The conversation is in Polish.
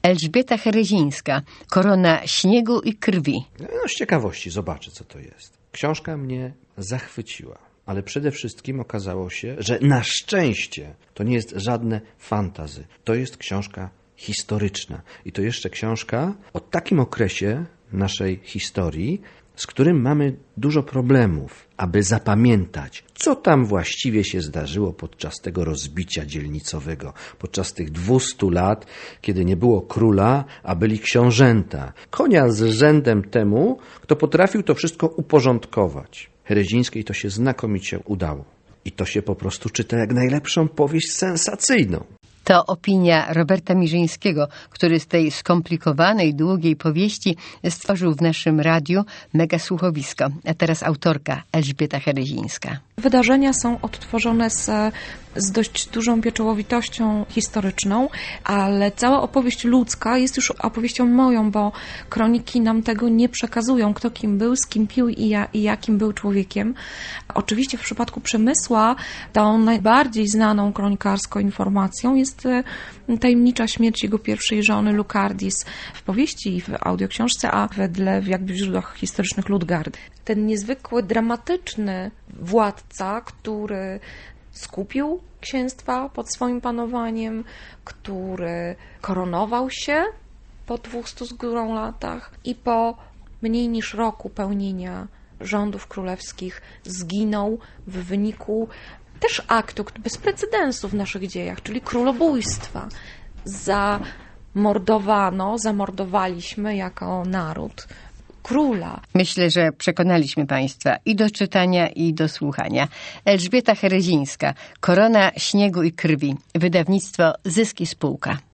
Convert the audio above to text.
Elżbieta Herezińska, Korona śniegu i krwi. No, z ciekawości zobaczę, co to jest. Książka mnie zachwyciła, ale przede wszystkim okazało się, że na szczęście to nie jest żadne fantasy. To jest książka historyczna. I to jeszcze książka o takim okresie naszej historii, z którym mamy dużo problemów, aby zapamiętać, co tam właściwie się zdarzyło podczas tego rozbicia dzielnicowego, podczas tych 200 lat, kiedy nie było króla, a byli książęta. Konia z rzędem temu, kto potrafił to wszystko uporządkować. Herezińskiej to się znakomicie udało. I to się po prostu czyta jak najlepszą powieść sensacyjną. To opinia Roberta Mirzyńskiego, który z tej skomplikowanej, długiej powieści stworzył w naszym radiu mega słuchowisko. A teraz autorka Elżbieta Herezińska. Wydarzenia są odtworzone z dość dużą pieczołowitością historyczną, ale cała opowieść ludzka jest już opowieścią moją, bo kroniki nam tego nie przekazują, kto kim był, z kim pił i jakim był człowiekiem. Oczywiście w przypadku Przemysła tą najbardziej znaną kronikarsko informacją jest tajemnicza śmierć jego pierwszej żony Lucardis w powieści i w audioksiążce, a wedle jakby w źródłach historycznych Ludgardy. Ten niezwykły, dramatyczny władca, który skupił księstwa pod swoim panowaniem, który koronował się po 200 z górą latach i po mniej niż roku pełnienia rządów królewskich zginął w wyniku też aktu bez precedensu w naszych dziejach, czyli królobójstwa. Zamordowaliśmy jako naród króla. Myślę, że przekonaliśmy Państwa i do czytania, i do słuchania. Elżbieta Herezińska, Korona śniegu i krwi. Wydawnictwo Zyski Spółka.